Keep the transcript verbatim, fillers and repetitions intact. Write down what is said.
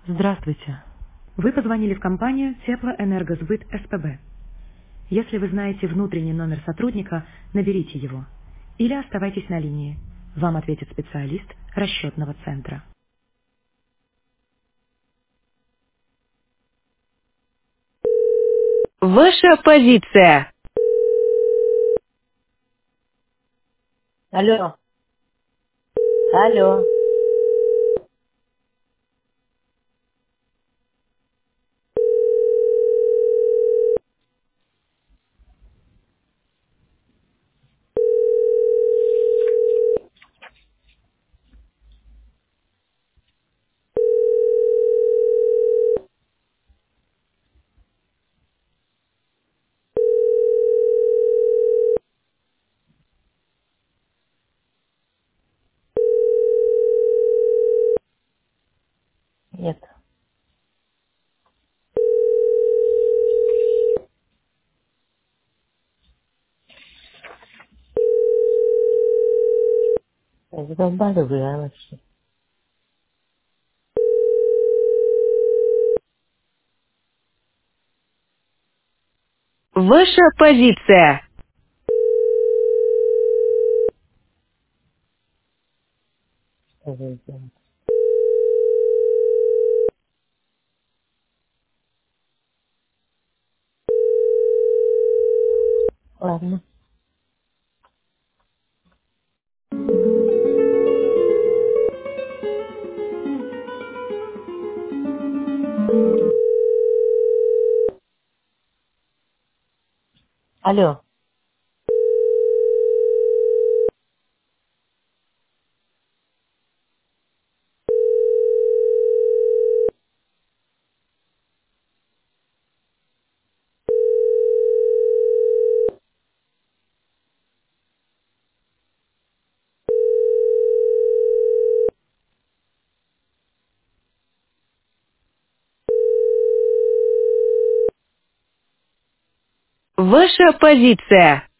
Здравствуйте. Вы позвонили в компанию Теплоэнергосбыт СПБ. Если вы знаете внутренний номер сотрудника, наберите его. Или оставайтесь на линии. Вам ответит специалист расчетного центра. Ваша позиция. Алло, алло. Нет. Задолбали вы, а вообще. Ваша позиция. Что вы делаете? Ладно. Алло. Ваша позиция.